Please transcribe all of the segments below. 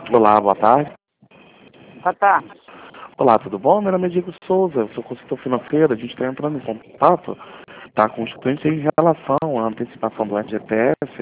Olá, boa tarde. Boa tarde. Olá, tudo bom? Meu nome é Diego Souza, eu sou consultor financeiro. A gente está entrando em contato, tá, com os clientes em relação à antecipação do FGTS.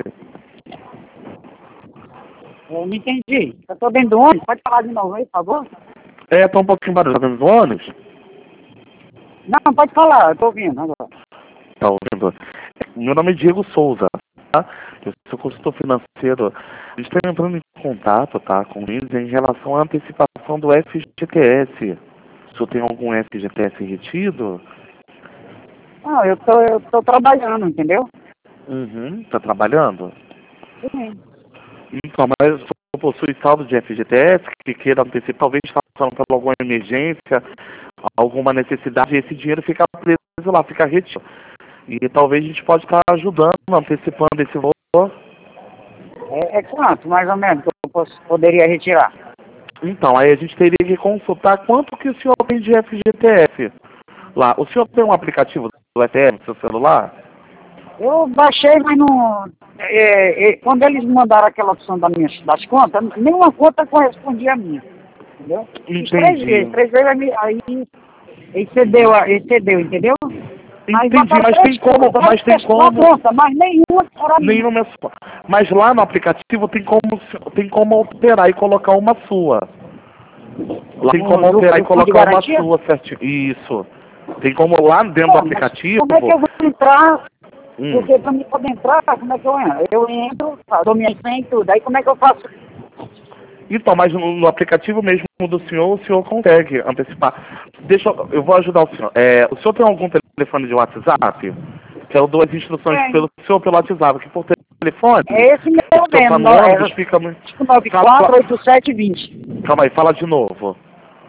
Eu não entendi. Eu estou dentro do ônibus. Pode falar de novo aí, por favor? Tá um pouquinho barulho, tá vendo os ônibus? Não, pode falar. Eu estou ouvindo agora. Tá ouvindo? Meu nome é Diego Souza, tá? Eu sou consultor financeiro. A gente está entrando em contato, tá, com eles em relação à antecipação do FGTS. O senhor tem algum FGTS retido? Não, eu tô trabalhando, entendeu? Uhum, tá trabalhando? Sim. Então, mas o senhor possui saldo de FGTS que queira antecipar, talvez passando por alguma emergência, alguma necessidade, e esse dinheiro fica preso lá, fica retido. E talvez a gente pode estar ajudando, antecipando esse valor. É quanto, mais ou menos, que poderia retirar? Então, aí a gente teria que consultar quanto que o senhor tem de FGTS lá. O senhor tem um aplicativo do ETF no seu celular? Eu baixei, mas não... quando eles mandaram aquela opção das contas, nenhuma conta correspondia a minha. Entendeu? Fiz Entendi. três vezes aí excedeu, entendeu? Mas Entendi, mas tem como, conta, mas nenhuma era minha. nenhuma sua. Mas lá no aplicativo tem como alterar e colocar uma sua. Lá tem como alterar e colocar uma sua, certinho. Isso. Tem como lá dentro do aplicativo. Como é que eu vou entrar? Hum. Porque pra mim poder entrar, como é que eu entro? Eu entro, dou minha senha e tudo. Aí como é que eu faço? Então, mas no aplicativo mesmo do senhor, o senhor consegue antecipar. Eu vou ajudar o senhor. O senhor tem algum telefone de WhatsApp? Que eu dou as instruções pelo senhor pelo WhatsApp, que por telefone. É esse meu mesmo, tá no ônibus, fica muito. 948720. Calma aí, fala de novo.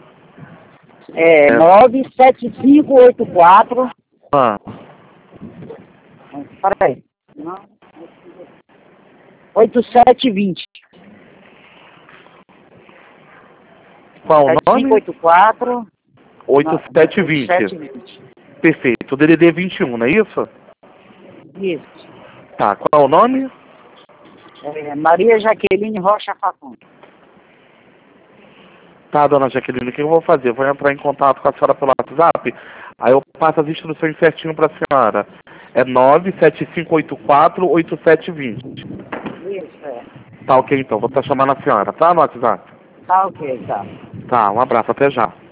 97584. Ah, Peraí. 8720. qual o nome? 7584. 8720. Perfeito. O DDD 21, não é isso? Isso. Tá, qual é o nome? Maria Jaqueline Rocha Facundo. Tá, dona Jaqueline, o que eu vou fazer? Eu vou entrar em contato com a senhora pelo WhatsApp, aí eu passo as instruções certinho para a senhora. É 975848720. Isso, Tá ok, então. Vou estar chamando a senhora, tá, no WhatsApp? Tá ok, tá. Tá, um abraço, até já.